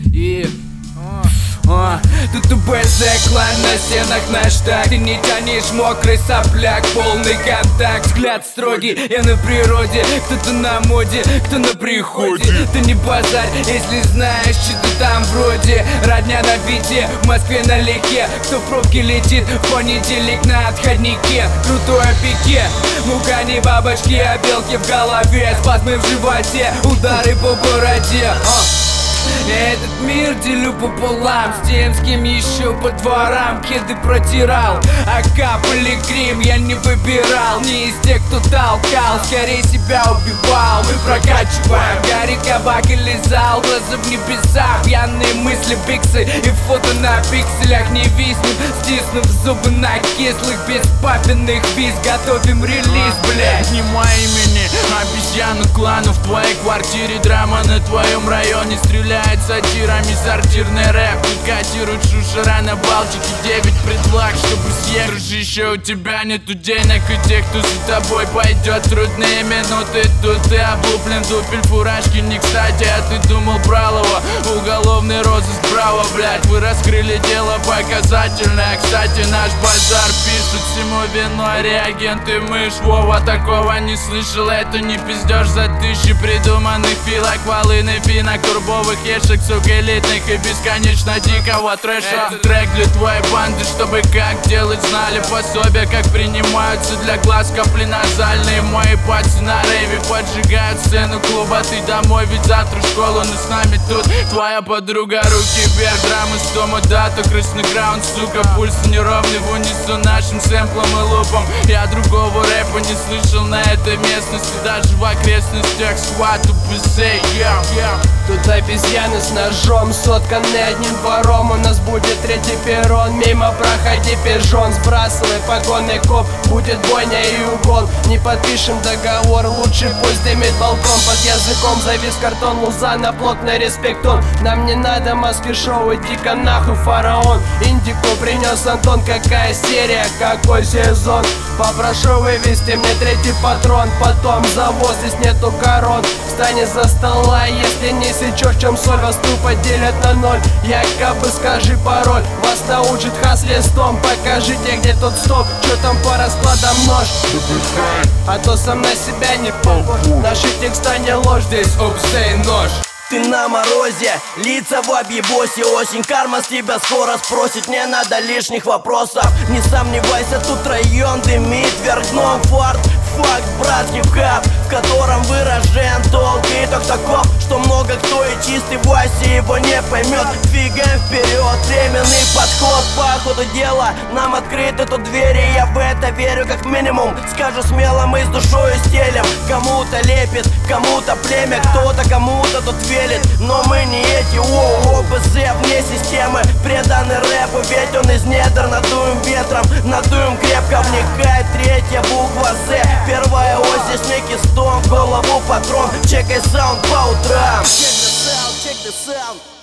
Тут ТБЗ, клан на стенах наш так. Ты не тянешь мокрый сопляк, полный контакт. Взгляд строгий, я на природе. Кто-то на моде, кто на приходе. Ты не базарь, если знаешь, что ты там вроде. Родня на бите, в Москве налегке. Кто в пробке летит, в понедельник на отходнике. Крутое пике, мука не бабочки, а белки в голове. Спазмы в животе, удары по бороде. Этот мир делю пополам с тем, с кем еще по дворам кеды протирал. А капали грим я не выбирал. Не из тех, кто толкал, скорее себя убивал. Мы прокачиваем гарри, кабак или зал. Глаза в небесах, пьяные мысли, пиксы. И фото на пикселях не виснут, стиснув зубы на кислых. Без папиных виз готовим релиз, блядь. Снимай имени обезьяну клану. В твоей квартире драма, на твоем районе стреляет сатирами сортирный рэп. Тут котируют шушера на Балтике. 9 предлаг, чтобы съехать. Еще у тебя нету денег, и тех, кто за тобой пойдет. Трудные минуты, тут ты облуплен. Дупель фуражки не кстати, а ты думал Бралова. Уголовный розыск, браво, блять. Вы раскрыли дело показательное. Кстати, наш базар пишут всему виной реагенты мышь. Вова, такого не слышал, это не пиздеж за тысячи придуманных филок, волыны, финок, турбовых ешек, сук элитных и бесконечно дикого трэша. Это трек для твоей банды, чтобы как делать знали. Пособия, как принимаются для глаз капли назальные. Мои пальцы на рейве поджигают сцену клуба. Ты домой, ведь завтра в школу, но с нами тут твоя подруга. Руки вверх, драмы с тома дату, красный граунд, сука. Пульс неровный в унисон нашим сэмплом и лупом. Я другого рэпа не слышал на этой местности, даже в окрестностях схвату писей. Тут обезьяны с ножом, сотканные одним двором. У нас будет третий перрон, мимо проходи пижон. Сбрасывай погоны, коп, будет бойня и угон. Не подпишем договор, лучше пусть дымит балкон. Под языком завис картон, Лузана, плотный респектон. Нам не надо маски-шоу, иди-ка нахуй, фараон. Индику принес Антон, какая серия, какой сезон. Попрошу вывести мне третий патрон, потом завоз, здесь нету корон. Встань из-за стола, если не сечешь, в чем соль. Вас тупо делят на ноль, якобы скажи пароль. Вас научит хас листом, покажите, где тот стоп. Чё там по раскладам нож? А то сам на себя не похож. Наши текста не ложь, здесь обсей нож. Ты на морозе, лица в объебосе. Осень, карма с тебя скоро спросит. Не надо лишних вопросов. Не сомневайся, тут район дымит вверх дном. Фарт, факт, брат, хип-хап, в котором выражен толк. Итог таков, что много кто и чистый Вася его не поймет. Двигаем вперед, временный подход. По ходу дела нам открыты тут двери. Я в это верю как минимум. Скажу смело, мы с душою стелем. Кому-то лепит, кому-то племя, кто-то кому-то тут верит. Но мы не эти, ОБЗ вне системы. Преданы рэпу, ведь он из недр. Надуем ветром, надуем крепко. Вникает третья буква З. Первая ось, здесь некий стон, в голову патрон. Чекай саунд по утрам. Check the sound.